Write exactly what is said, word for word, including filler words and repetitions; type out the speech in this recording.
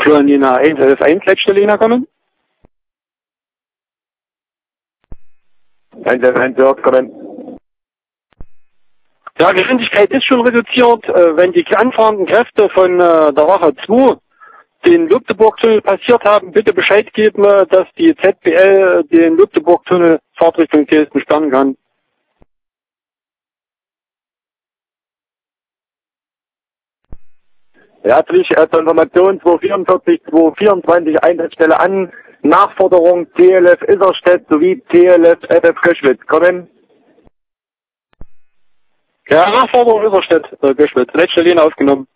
Florina eins elf eins, letzte Linie kommen. eins elf eins hört, kommen. Ja, Geschwindigkeit ist schon reduziert. Äh, wenn die anfahrenden Kräfte von äh, der Wache zwei den Lübdeburg-Tunnel passiert haben, bitte Bescheid geben, äh, dass die Z B L den Lübdeburg-Tunnel Fahrtrichtung Dresden sperren kann. Herzlich äh, zur Information zweihundertvierundvierzig zweihundertvierundzwanzig Einsatzstelle an. Nachforderung T L F Isserstedt sowie T L F F F Göschwitz. Kommen. Ja, Nachforderung Isserstedt, äh, Göschwitz. Letzte Linie aufgenommen.